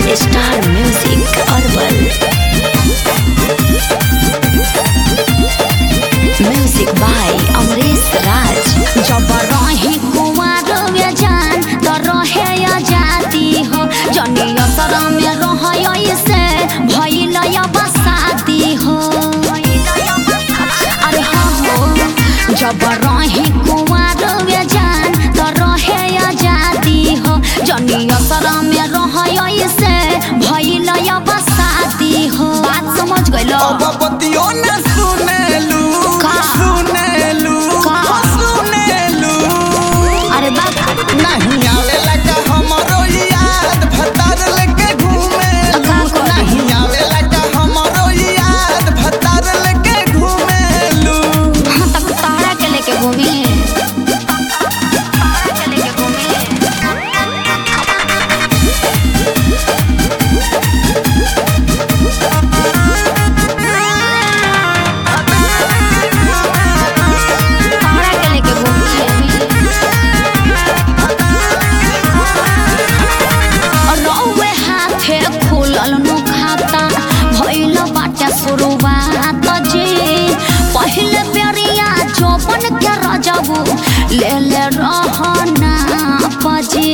Star music urban music by Amrish Raj. जब रही कुमार जान तो रहे आजादी हो, जनी असर में रह से भइल बसादी हो। अरे हाँ हो, जब रही कुमार जान तो रहे आजादी हो, जनी असर में रह से भइल बसादी हो। बात समझ गइलो? बतियो न सुनेलू सुनेलू सुनेलू। अरे बात नहीं आवेला का हमरो याद भतार लेके घूमेलू। नहीं आवेला का हमरो याद भतार लेके घूमेलू। हाँ तब तारा के लेके घूमी। पहले बेरिया चौपन के रजबू ले ले रहना पजे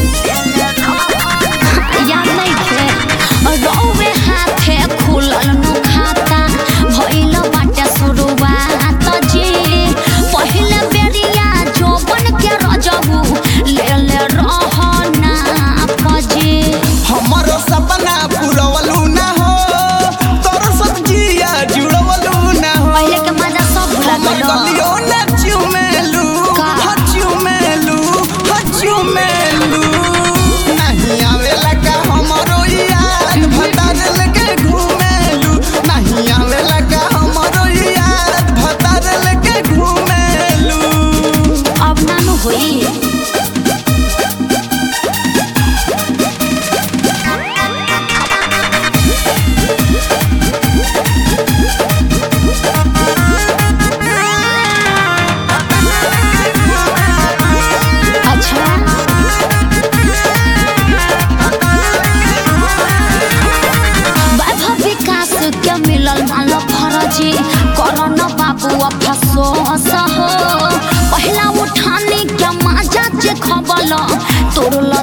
याद नहीं थे। रौवे हाथे खुलल नु खाता भइल बाटे शुरुआत जे। पहले बेरिया चौपन के रजबू ले ले रहना पजे। हमरो सपना पुरवलू ना हो, तोर सब्जिया जुड़वलू ना हो। पहले के मजा सब भुला गेलो। गलियो ना चुमेलू चुमेलू चुमेलू। नहीं आवेला का हमरो याद भतार लेके घूमेलू। नहीं आवेला का हमरो याद भतार लेके घूमेलू। अब नानू होई। मिलल माल फरजी करन बाबू अफसोस हो। पहला उठाने क्या मजा जे खबल तोर